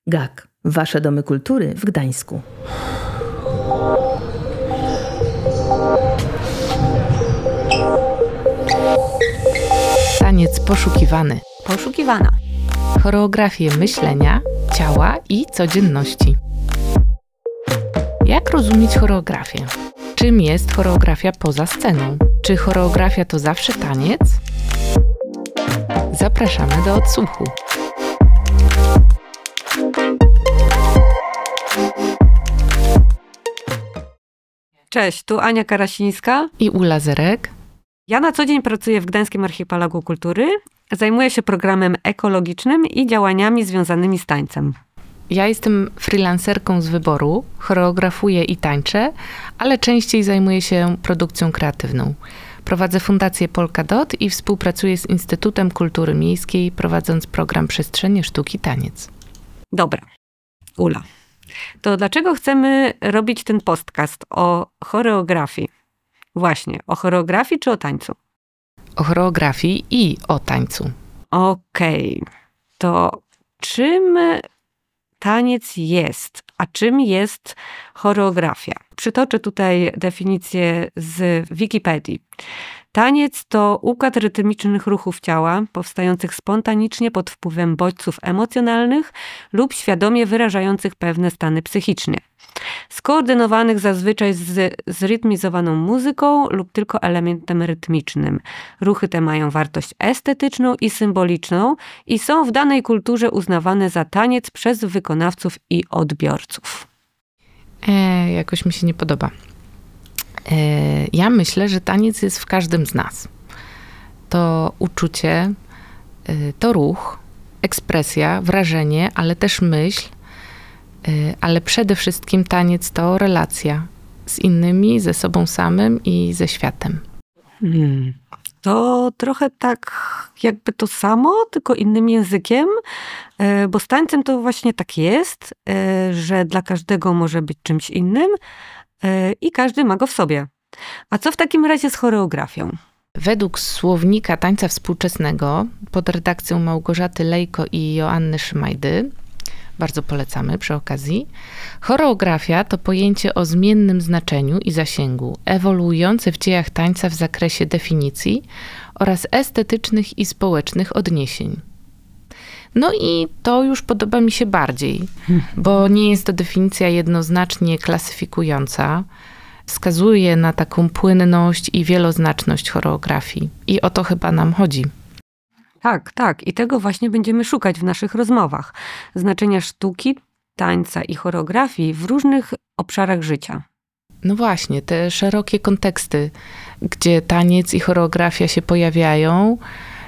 GAK. Wasze domy kultury w Gdańsku. Taniec poszukiwany. Poszukiwana. Choreografię myślenia, ciała i codzienności. Jak rozumieć choreografię? Czym jest choreografia poza sceną? Czy choreografia to zawsze taniec? Zapraszamy do odsłuchu. Cześć, tu Ania Karasińska I Ula Zerek. Ja na co dzień pracuję w Gdańskim Archipelagu Kultury. Zajmuję się programem ekologicznym i działaniami związanymi z tańcem. Ja jestem freelancerką z wyboru, choreografuję i tańczę, ale częściej zajmuję się produkcją kreatywną. Prowadzę Fundację Polkadot i współpracuję z Instytutem Kultury Miejskiej, prowadząc program Przestrzenie Sztuki Taniec. Dobra, Ula. To dlaczego chcemy robić ten podcast o choreografii? Właśnie, o choreografii czy o tańcu? O choreografii i o tańcu. Okej, to czym taniec jest, a czym jest choreografia? Przytoczę tutaj definicję z Wikipedii. Taniec to układ rytmicznych ruchów ciała, powstających spontanicznie pod wpływem bodźców emocjonalnych lub świadomie wyrażających pewne stany psychiczne. Skoordynowanych zazwyczaj z zrytmizowaną muzyką lub tylko elementem rytmicznym. Ruchy te mają wartość estetyczną i symboliczną i są w danej kulturze uznawane za taniec przez wykonawców i odbiorców. Jakoś mi się nie podoba. Ja myślę, że taniec jest w każdym z nas. To uczucie, to ruch, ekspresja, wrażenie, ale też myśl, ale przede wszystkim taniec to relacja z innymi, ze sobą samym i ze światem. To trochę tak jakby to samo, tylko innym językiem, bo z tańcem to właśnie tak jest, że dla każdego może być czymś innym i każdy ma go w sobie. A co w takim razie z choreografią? Według słownika tańca współczesnego pod redakcją Małgorzaty Lejko i Joanny Szymajdy, bardzo polecamy przy okazji, choreografia to pojęcie o zmiennym znaczeniu i zasięgu, ewoluujące w dziejach tańca w zakresie definicji oraz estetycznych i społecznych odniesień. No i to już podoba mi się bardziej, bo nie jest to definicja jednoznacznie klasyfikująca. Wskazuje na taką płynność i wieloznaczność choreografii. I o to chyba nam chodzi. Tak. I tego właśnie będziemy szukać w naszych rozmowach. Znaczenia sztuki, tańca i choreografii w różnych obszarach życia. No właśnie, te szerokie konteksty, gdzie taniec i choreografia się pojawiają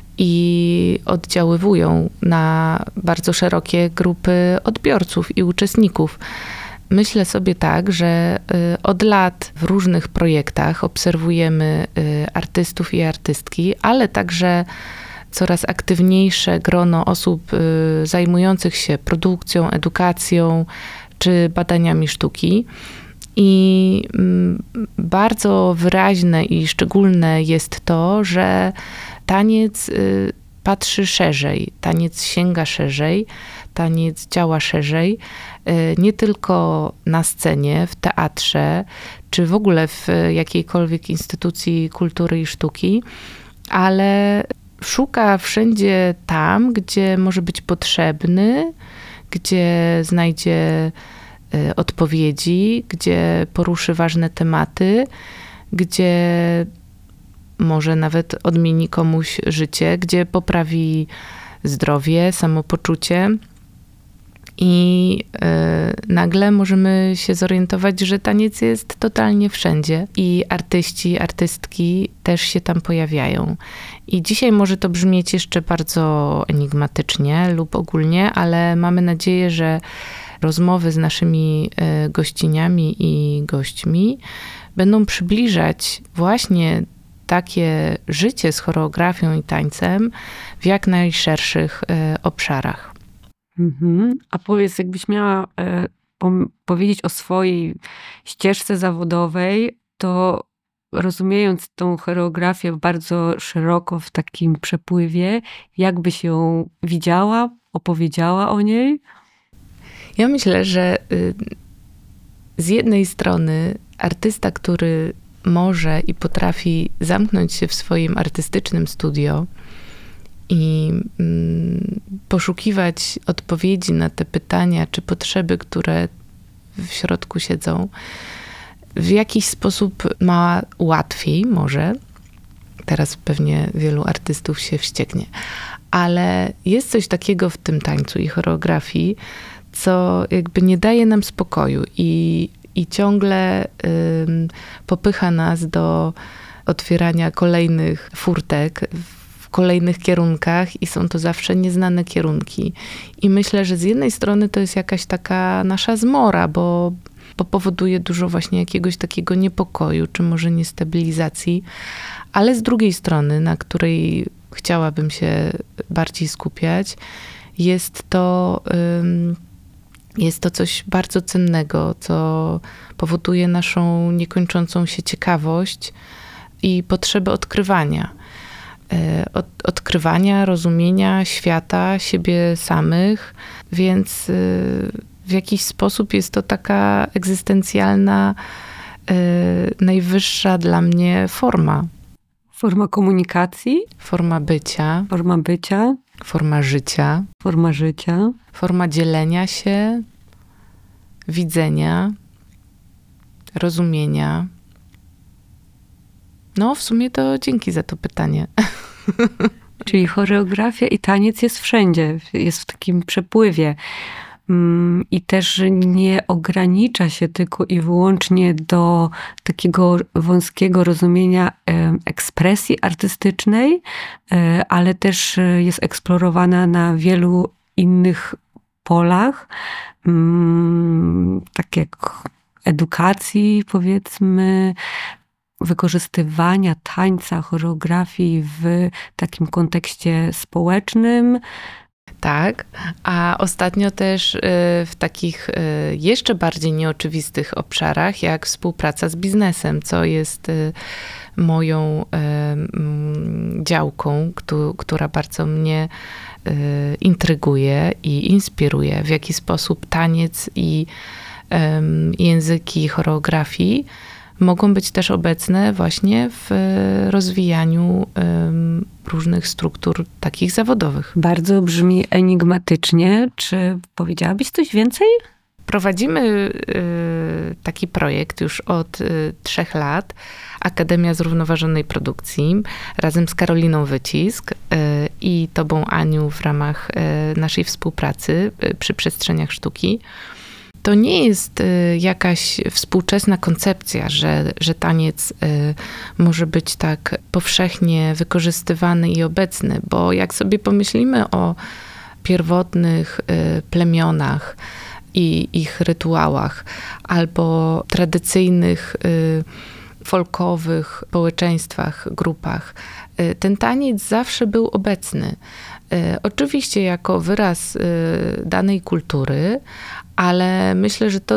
i oddziaływują na bardzo szerokie grupy odbiorców i uczestników. Myślę sobie tak, że od lat w różnych projektach obserwujemy artystów i artystki, ale także coraz aktywniejsze grono osób zajmujących się produkcją, edukacją czy badaniami sztuki. I bardzo wyraźne i szczególne jest to, że taniec patrzy szerzej, taniec sięga szerzej, taniec działa szerzej, nie tylko na scenie, w teatrze, czy w ogóle w jakiejkolwiek instytucji kultury i sztuki, ale szuka wszędzie tam, gdzie może być potrzebny, gdzie znajdzie odpowiedzi, gdzie poruszy ważne tematy, gdzie może nawet odmieni komuś życie, gdzie poprawi zdrowie, samopoczucie. I nagle możemy się zorientować, że taniec jest totalnie wszędzie i artyści, artystki też się tam pojawiają. I dzisiaj może to brzmieć jeszcze bardzo enigmatycznie lub ogólnie, ale mamy nadzieję, że rozmowy z naszymi gościniami i gośćmi będą przybliżać właśnie takie życie z choreografią i tańcem w jak najszerszych obszarach. A powiedz, jakbyś miała powiedzieć o swojej ścieżce zawodowej, to rozumiejąc tą choreografię bardzo szeroko w takim przepływie, jak byś ją widziała, opowiedziała o niej? Ja myślę, że z jednej strony artysta, który może i potrafi zamknąć się w swoim artystycznym studio i poszukiwać odpowiedzi na te pytania czy potrzeby, które w środku siedzą, w jakiś sposób ma łatwiej może. Teraz pewnie wielu artystów się wścieknie. Ale jest coś takiego w tym tańcu i choreografii, co jakby nie daje nam spokoju i ciągle popycha nas do otwierania kolejnych furtek w kolejnych kierunkach i są to zawsze nieznane kierunki. I myślę, że z jednej strony to jest jakaś taka nasza zmora, bo powoduje dużo właśnie jakiegoś takiego niepokoju, czy może niestabilizacji, ale z drugiej strony, na której chciałabym się bardziej skupiać, jest to coś bardzo cennego, co powoduje naszą niekończącą się ciekawość i potrzebę odkrywania. Odkrywania, rozumienia świata, siebie samych, więc w jakiś sposób jest to taka egzystencjalna, najwyższa dla mnie forma. Forma komunikacji. Forma bycia. Forma bycia. Forma życia. Forma życia. Forma dzielenia się, widzenia, rozumienia. No, w sumie to dzięki za to pytanie. Czyli choreografia i taniec jest wszędzie, jest w takim przepływie. I też nie ogranicza się tylko i wyłącznie do takiego wąskiego rozumienia ekspresji artystycznej, ale też jest eksplorowana na wielu innych polach, tak jak edukacji, powiedzmy, wykorzystywania tańca, choreografii w takim kontekście społecznym. Tak, a ostatnio też w takich jeszcze bardziej nieoczywistych obszarach, jak współpraca z biznesem, co jest moją działką, która bardzo mnie intryguje i inspiruje, w jaki sposób taniec i języki choreografii mogą być też obecne właśnie w rozwijaniu różnych struktur takich zawodowych. Bardzo brzmi enigmatycznie. Czy powiedziałabyś coś więcej? Prowadzimy taki projekt już od 3 lat. Akademia Zrównoważonej Produkcji razem z Karoliną Wycisk i Tobą, Aniu, w ramach naszej współpracy przy Przestrzeniach Sztuki. To nie jest jakaś współczesna koncepcja, że taniec może być tak powszechnie wykorzystywany i obecny, bo jak sobie pomyślimy o pierwotnych plemionach i ich rytuałach, albo tradycyjnych folkowych społeczeństwach, grupach, ten taniec zawsze był obecny. Oczywiście jako wyraz danej kultury, ale myślę, że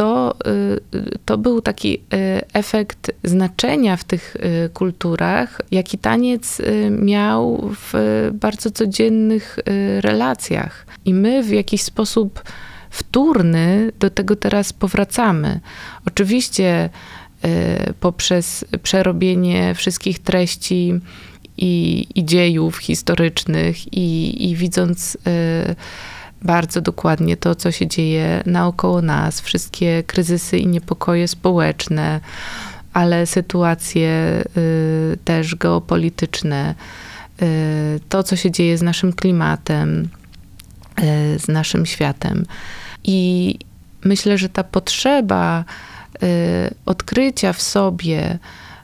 to był taki efekt znaczenia w tych kulturach, jaki taniec miał w bardzo codziennych relacjach. I my w jakiś sposób wtórny do tego teraz powracamy. Oczywiście poprzez przerobienie wszystkich treści i dziejów historycznych i widząc bardzo dokładnie to, co się dzieje naokoło nas, wszystkie kryzysy i niepokoje społeczne, ale sytuacje też geopolityczne, to, co się dzieje z naszym klimatem, z naszym światem. I myślę, że ta potrzeba odkrycia w sobie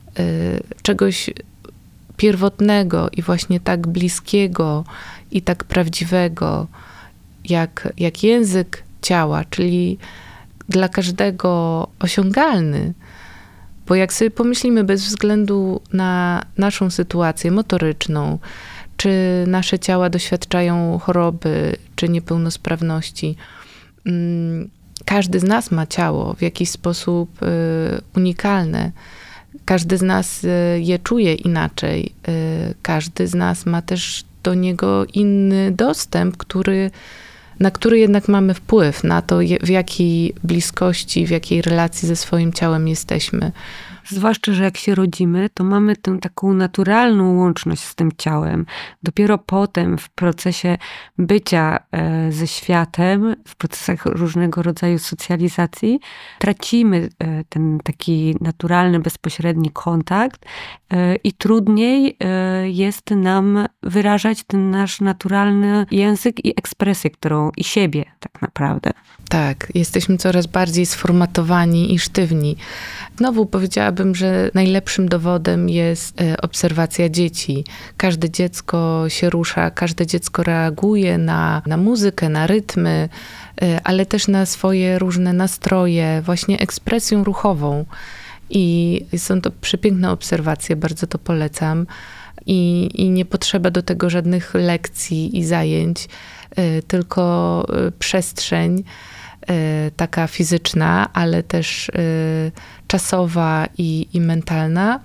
czegoś pierwotnego i właśnie tak bliskiego i tak prawdziwego, jak język ciała, czyli dla każdego osiągalny. Bo jak sobie pomyślimy, bez względu na naszą sytuację motoryczną, czy nasze ciała doświadczają choroby, czy niepełnosprawności, każdy z nas ma ciało w jakiś sposób unikalne. Każdy z nas je czuje inaczej. Każdy z nas ma też do niego inny dostęp, który na który jednak mamy wpływ, na to, w jakiej bliskości, w jakiej relacji ze swoim ciałem jesteśmy. Zwłaszcza, że jak się rodzimy, to mamy tę taką naturalną łączność z tym ciałem. Dopiero potem w procesie bycia ze światem, w procesach różnego rodzaju socjalizacji, tracimy ten taki naturalny, bezpośredni kontakt i trudniej jest nam wyrażać ten nasz naturalny język i ekspresję, którą i siebie tak naprawdę. Tak, jesteśmy coraz bardziej sformatowani i sztywni. Znowu powiedziałabym, że najlepszym dowodem jest obserwacja dzieci. Każde dziecko się rusza, każde dziecko reaguje na muzykę, na rytmy, ale też na swoje różne nastroje, właśnie ekspresją ruchową. I są to przepiękne obserwacje, bardzo to polecam. I nie potrzeba do tego żadnych lekcji i zajęć, tylko przestrzeń taka fizyczna, ale też czasowa i mentalna,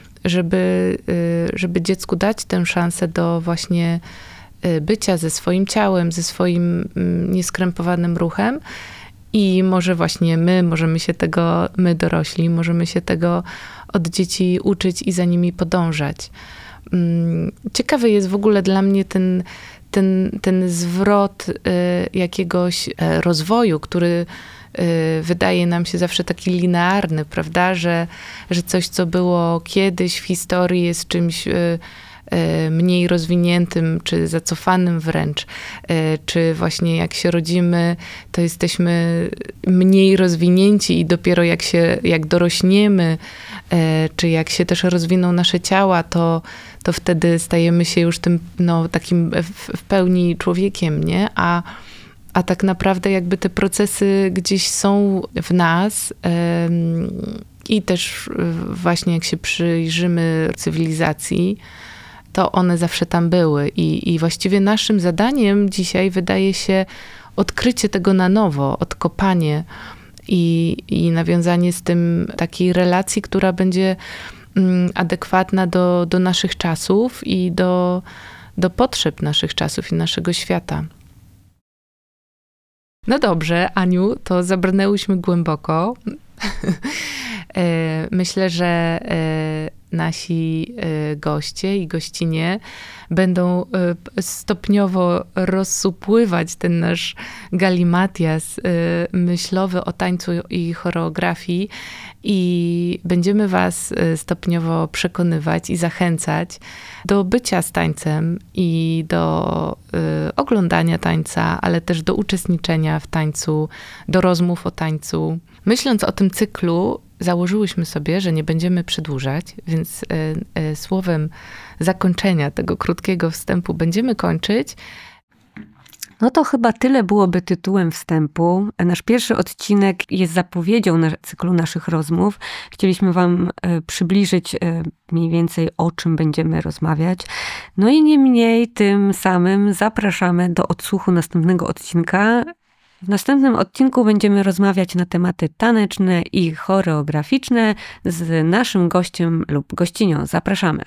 żeby dziecku dać tę szansę do właśnie bycia ze swoim ciałem, ze swoim nieskrępowanym ruchem. I może właśnie my dorośli, możemy się tego od dzieci uczyć i za nimi podążać. Ciekawy jest w ogóle dla mnie ten zwrot jakiegoś rozwoju, który wydaje nam się zawsze taki linearny, prawda? Że coś, co było kiedyś w historii, jest czymś mniej rozwiniętym, czy zacofanym wręcz, czy właśnie jak się rodzimy, to jesteśmy mniej rozwinięci i dopiero jak dorośniemy, czy jak się też rozwiną nasze ciała, to wtedy stajemy się już tym takim w pełni człowiekiem, nie? A tak naprawdę jakby te procesy gdzieś są w nas i też właśnie jak się przyjrzymy cywilizacji, to one zawsze tam były. I właściwie naszym zadaniem dzisiaj wydaje się odkrycie tego na nowo, odkopanie i nawiązanie z tym takiej relacji, która będzie adekwatna do naszych czasów i do potrzeb naszych czasów i naszego świata. No dobrze, Aniu, to zabrnęłyśmy głęboko. Myślę, że nasi goście i gościnie będą stopniowo rozsupływać ten nasz galimatias myślowy o tańcu i choreografii i będziemy was stopniowo przekonywać i zachęcać do bycia z tańcem i do oglądania tańca, ale też do uczestniczenia w tańcu, do rozmów o tańcu. Myśląc o tym cyklu, założyłyśmy sobie, że nie będziemy przedłużać, więc słowem zakończenia tego krótkiego wstępu będziemy kończyć. No to chyba tyle byłoby tytułem wstępu. Nasz pierwszy odcinek jest zapowiedzią cyklu naszych rozmów. Chcieliśmy wam przybliżyć mniej więcej, o czym będziemy rozmawiać. No i niemniej tym samym zapraszamy do odsłuchu następnego odcinka. W następnym odcinku będziemy rozmawiać na tematy taneczne i choreograficzne z naszym gościem lub gościnią. Zapraszamy.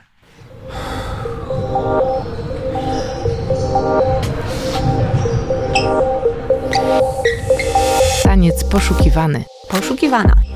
Taniec poszukiwany. Poszukiwana.